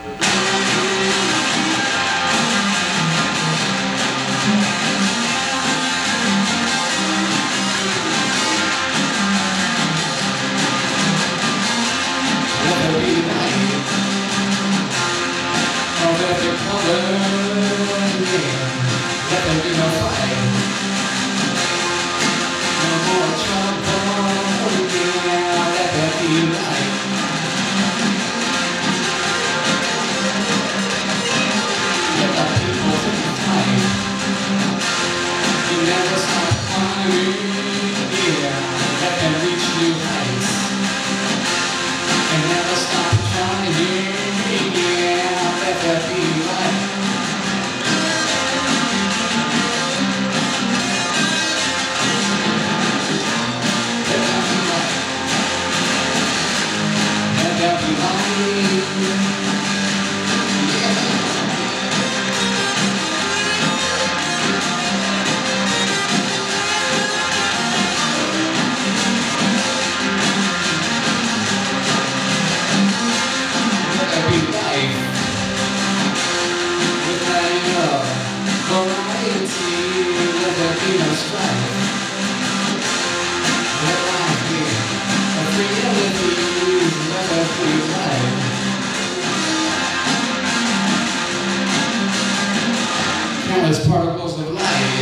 Countless particles of light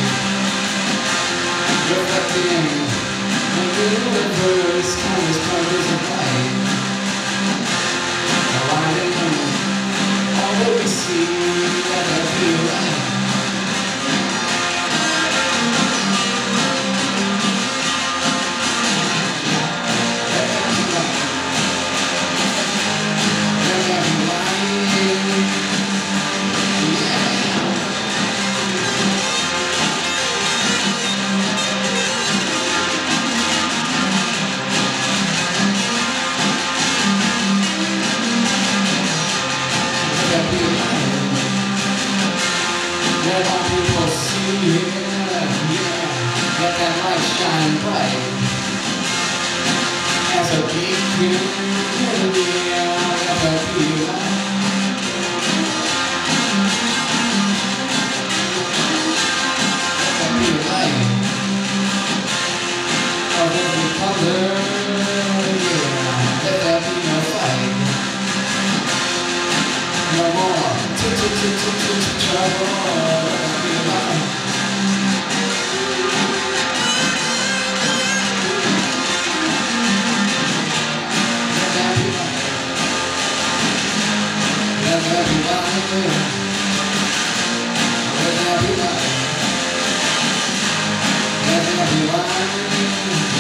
reflecting the universe. Countless particles of light aligning all that we see. Let there be light. Let there be light. Let all people see, yeah. Let that light shine bright as a beacon, yeah. Let there be light. Let there be light of every color, yeah. Let there be no fight, no more trouble. Let there be light. Let there be light. Let there be light.